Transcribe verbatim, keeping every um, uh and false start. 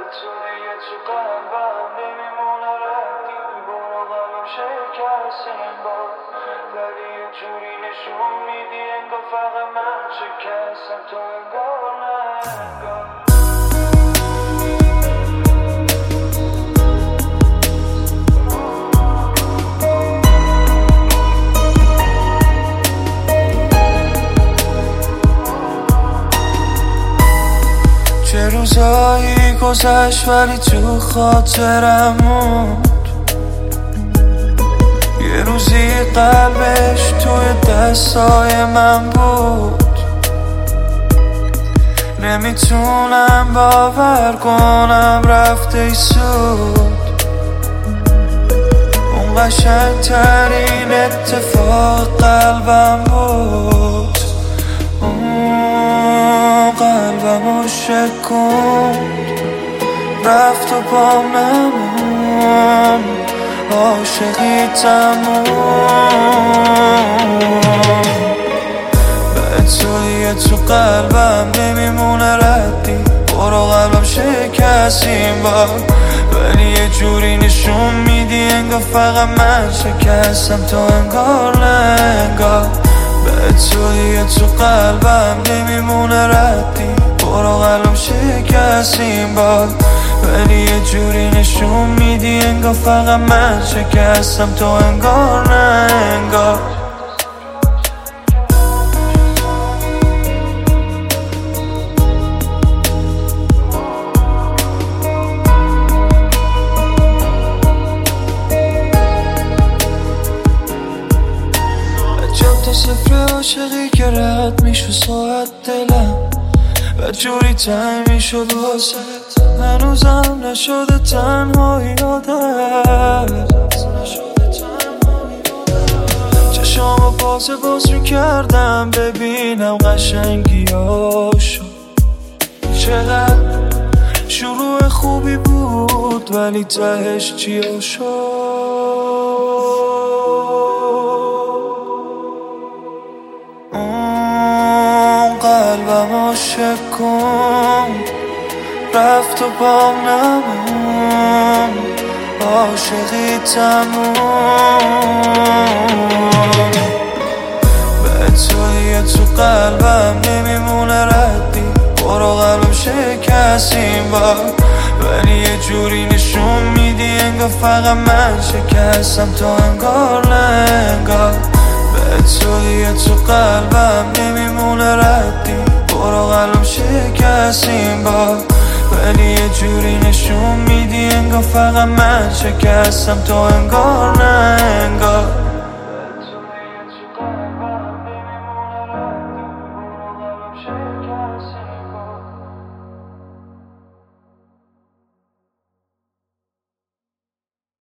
توی تو قلبم نمیمونه ردی، برو قلبم شکستیم با، ولی یه جوری نشون میدی انگار فقط من شکستم تو انگار نه انگار. چه روزایی گذشت ولی تو خاطرم موند، یه روزی قلبش توی دستای من بود. نمیتونم باور کنم رفته ای سود، اون قشنگترین اتفاق قلبم بود. اون قلبمو شکوند رفت و پام نمون، عاشقی تموم. به توی تو قلبم نمیمونه ردی، برو قلبم شکستیم با، ولی یه جوری نشون میدی انگار فقط من شکستم تو انگار نه انگار. به توی تو قلبم نمیمونه ردی، برو قلبم شکستیم با، ولی یه جوری نشون میدی انگار فقط من شکستم تو انگار نه انگار. تا صفر عاشقی که رد میشو ساعت دلم و جوری تنگ میشد واسه، هنوزم نشده تنهایی یادت. چشامو باز باز رو کردم ببینم قشنگیاشو، چقدر شروع خوبی بود ولی تهش چیا شد. قلبمو شکوند رفت و پام نمون، عاشقی تموم. به توی تو قلبم نمیمونه ردی، برو قلبم شکستیم با، ولی یه جوری نشون میدی انگار فقط من شکستم تو انگار نه انگار. به توی تو قلبم نمیمونه ردی، برو قلبم شکستیم با، ولی یه جوری نشون میدی انگار فقط من شکستم تو انگار نه انگار.